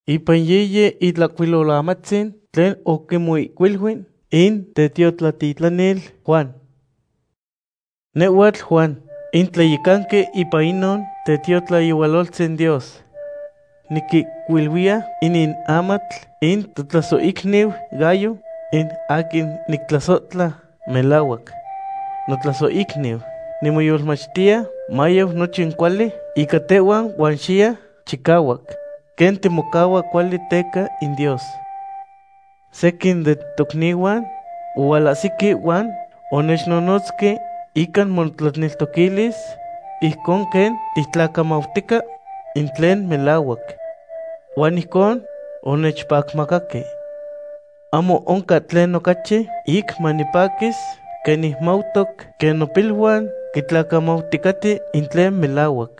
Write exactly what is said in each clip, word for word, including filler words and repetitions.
Ipan yeye itlacuilolamatzin tlen okimuicuilhuin in tetiotlatitlanil Juan. Nehuatl Juan, in tlayicanque ipa inon tetiotlayiualoltzin Dios. Niquicuilhuia inin amatl in totlasoicniu Gayo, in akin nictlasotla melauac. Notlasoicniu, nimoyolmachtia mayew nochin cuali ica tehuan uan xia chicauac, ken timocaua cuali teca in Dios. Sequin de tocniuan ualahsiqui uan onechnonotzqui ican motlatneltoquilis ijcon ken titlacamautica in tlen melauac. Uan ijcon onechpacmacaqui. Amo onca tlen ocachi ic manipaquis ken ihmautoc ken nopilhuan quitlacamauticati in tlen melauac.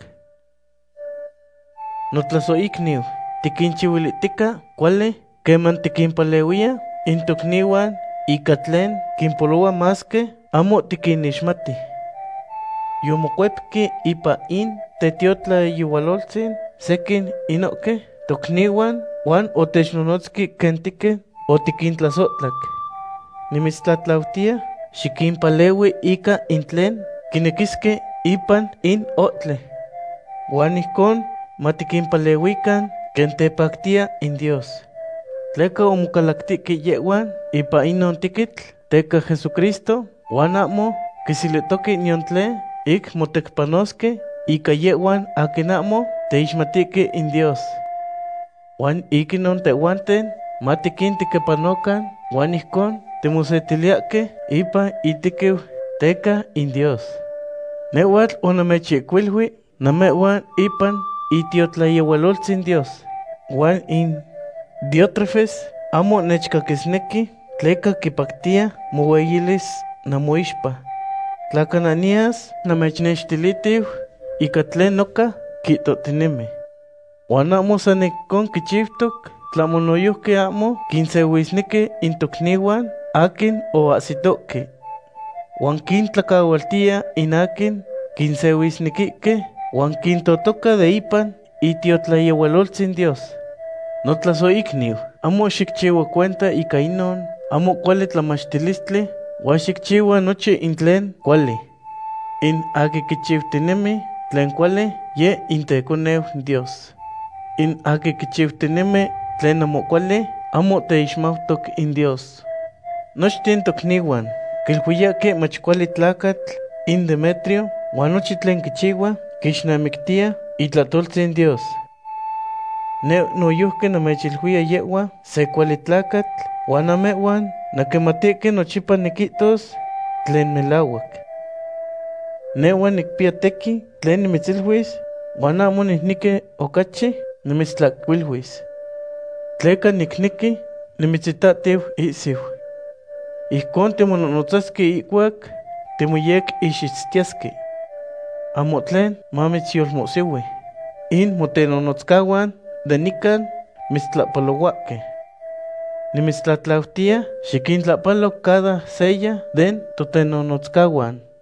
Notlasoicniu, tiquinchiuilitica cuali queman tiquimpaleuia in tocniuan ica tlen quimpoloua masque amo tiquinixmati. Yomocuepqui ipa in tetiotlayiualoltzin sequin inoque tocniuan uan otechnonotzqui ken tique otiquintlasotlac. Nimitztlatlautia xiquimpaleui ica in tlen quinequisque ipan in otle. Uan ijcon matiquimpaleuican ken tepactia in Dios. Tleca omocalactiqui yehuan ipa inon tiquitl teca Jesucristo uan amo quisilitoqui nion tlen ic motecpanosque ica yehuan akin amo teixmatiqui in Dios. Uan ic inon tehuanten matiquintiquepanocan uan ijcon timosetiliaque ipa itiquiu teca in Dios. Nehuatl onamechicuilhui namehuan ipan itiotlayiualoltzin Dios. Uan in Diótrefes amo nechcaquisnequi tleca quipactia moueyilis namoixpa. Tlacananias namechnextilitiu ica tlen oca quitotinimi. Uan amo san icon quichiutoc tlamo noyuhque amo quinseuisnequi in tocniuan akin oahsitoque. Uan quintlacaualtia in akin quinseuisnequique uan quintotoca de ipan itiotlayiualoltzin Dios. Notlasoicniu, amo xicchiua cuenta ica inon amo cuali tlamachtilistli uan xicchiua nochi in tlen cuali. In aki quichiutinimi tlen cuali ye inteconeu Dios. In aki quichiutinimi tlen amo cuali amo teixmautoc in Dios. Nochtin tocniuan quilhuiyaque mach cuali tlacatl in Demetrio uan nochi tlen quichiua quixnamictia itlatoltzin Dios. Ne noyuhque namechilhuia yehuan se cuali tlacatl uan namehuan naquimatique nochipa niquihtos tlen melauac. Nehuan nicpia tequi tlen nimitzilhuis uan amo nihniqui ocachi nimitztlacuilhuis. Tleca nicniqui nimitzitatiu ihsiu. Ijcon timononotzasqui iguac timoyec ixitztiasqui. Amo tlen mamitzyolmosiui. In motenonotzcahuan de nican mitztlapalouaque. Nimitztlatlautia xiquintlapalo cada seya den totenonotzcahuan.